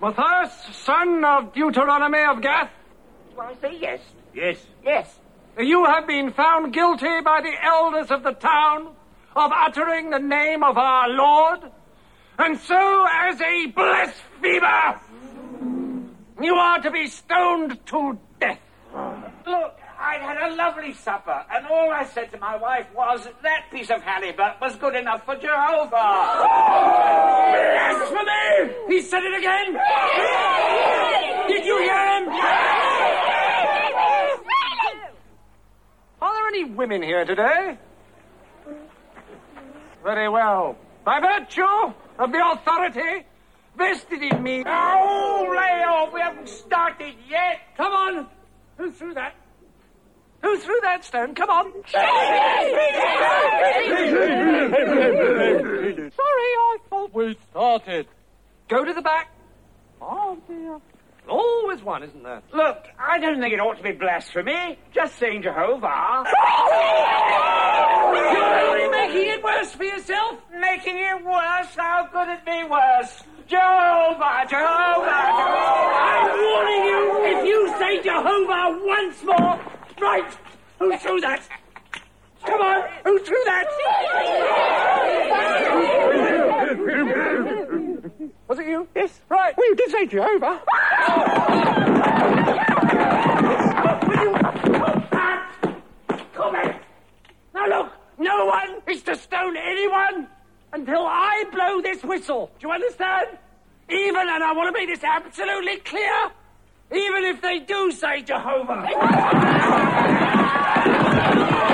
Matthias, son of Deuteronomy of Gath? Do I say yes? Yes. Yes. You have been found guilty by the elders of the town of uttering the name of our Lord, and so as a blasphemer, you are to be stoned to death. Look, I'd had a lovely supper, and all I said to my wife was that piece of halibut was good enough for Jehovah. Blasphemy! He said it again! Did you hear him? Are there any women here today? Very well. By virtue of the authority vested in me... Oh, lay off. We haven't started yet. Come on. Who threw that? Who threw that stone? Come on. Sorry, I thought we started. Go to the back. Oh, dear. Always one, isn't there? Look, I don't think it ought to be blasphemy. Just saying Jehovah. You're only making it worse for yourself. Making it worse? How could it be worse? Jehovah, Jehovah, Jehovah. I'm warning you, if you say Jehovah once more... Right! Who threw that? Come on! Who threw that? Was it you? Yes. Right. Well, you did say Jehovah. Come here. Now look, no one is to stone anyone until I blow this whistle. Do you understand? Even, and I want to make this absolutely clear, even if they do say Jehovah.